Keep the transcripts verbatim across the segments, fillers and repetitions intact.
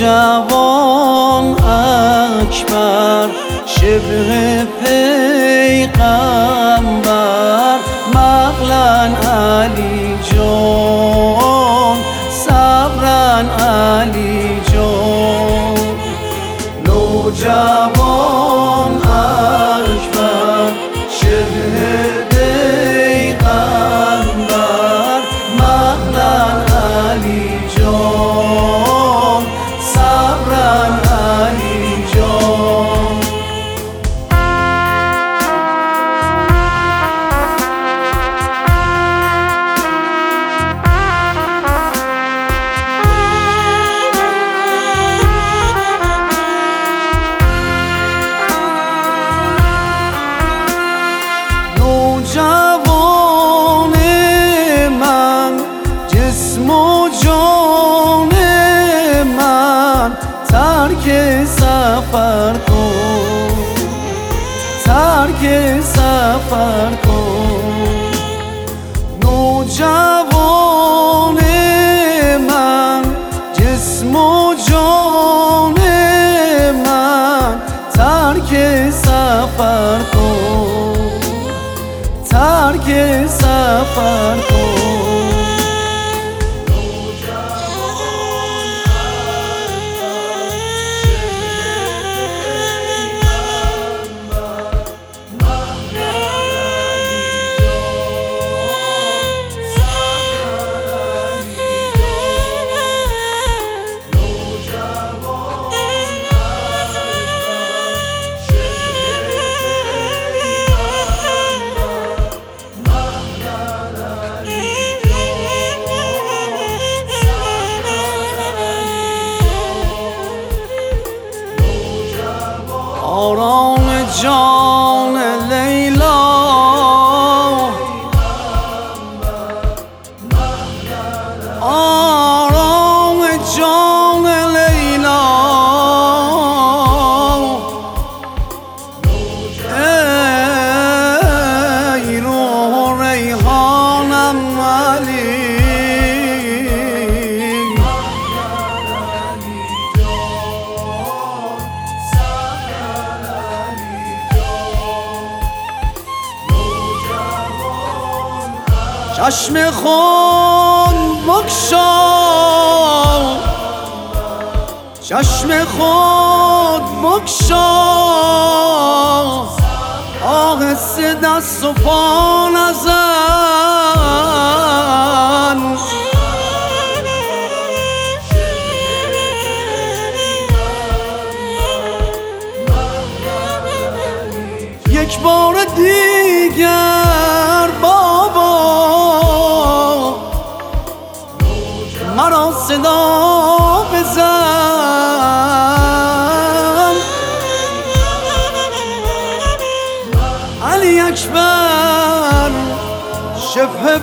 نوجوان اکبر شبه پیغمبر مغلن علی جان صبرن علی جان نوجوان اکبر شبه پیغمبر مغلن علی جان صبرن علی جان نوجوان من جسم و جان من ترک سفر کن ترک سفر کن نوجوان من جسم و جان من ترک سفر کن ترک سفر کن آرام جان لیلا آرام جان لیلا ای روح ریحانم علی چشم خود بگشا چشم خود بگشا آهسته دست و پا نزن یک بار دیگر بابا مرا صدا بزن علی اکبر شبه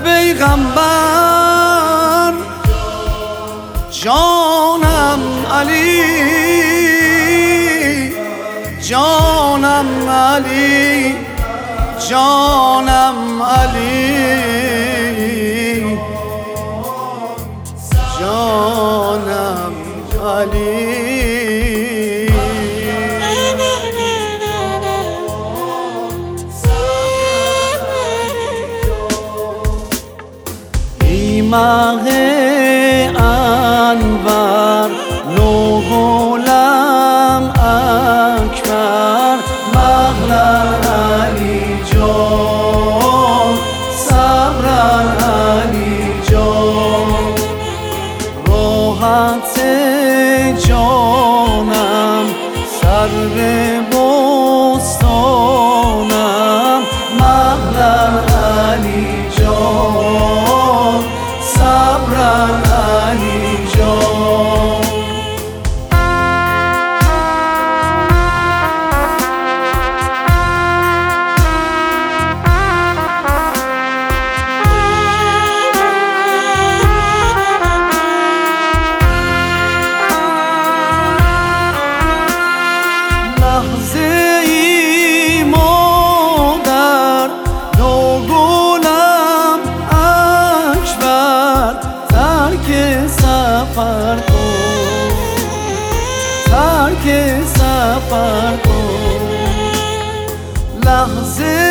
پیغمبر جانم علی جانم علی جانم علی جانم علی ای ماه انور نوگلم اکبر مغلن علی جان صبرن علی جان راحت جانم سر بستانم مغلن علی جان صبرن علی جان لحظه